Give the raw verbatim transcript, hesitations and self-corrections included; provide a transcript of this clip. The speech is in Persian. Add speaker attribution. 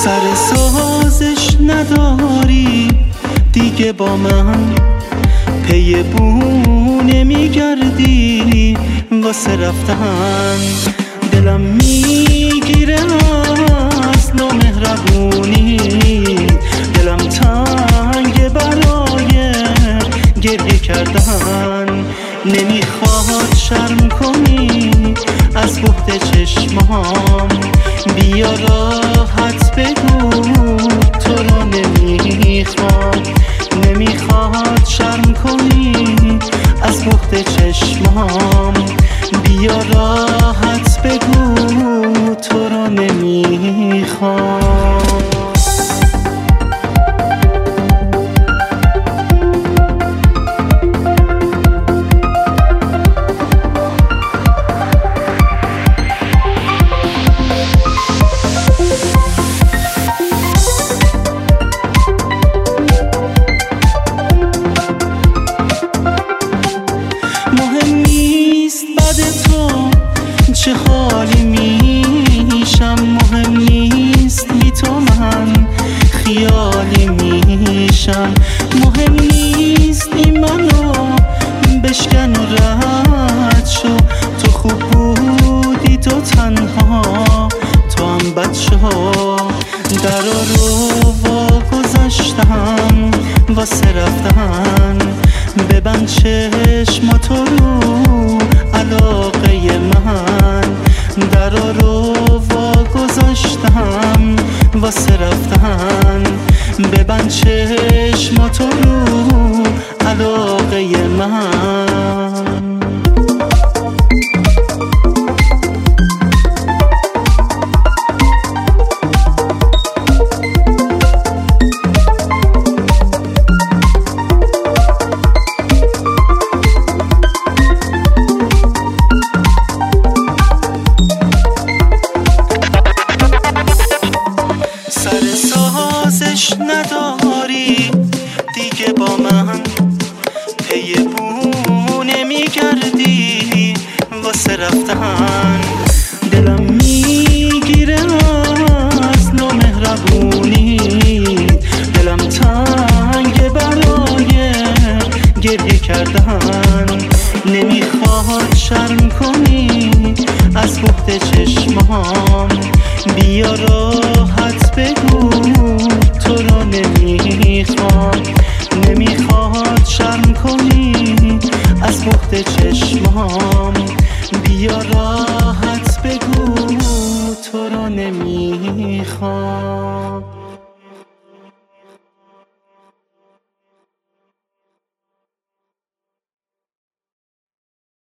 Speaker 1: سر سازش نداری دیگه با من، پی بونه میگردی واسه رفتن. دلم میگیره از نامهربونی، دلم تنگ برای گریه کردن. نمیخواد شرم کنی از بهت چشمام، بیا راحت بگو تو رو نمیخوام. نمیخواد شرم کنی از بهت چشمام، بیا راحت بگو تو رو نمیخوام. چه حالی میشم، مهم نیست بی تو من خیالی میشم. مهم نیست این منو بشکن و رد شو، تو خوب بودی تو تنها، تو هم بد شو. درا رو وا گذاشتم واسه رفتن، ببند چشماتو رو علاقه من. درا رو وا گذاشتم واسه رفتن، ببند چشماتو رو علاقه من. نداری دیگه با من، پی بونه میگردی واسه رفتن. دلم میگیره از نامهربونی، دلم تنگ برای گریه کردن. نمیخواد شرم کنی از بهت چشمام، بیا راحت بگو تو رو نمیخوام. نمیخواد شرم کنی از بهت چشمام، بیا راحت بگو تو رو نمیخوام.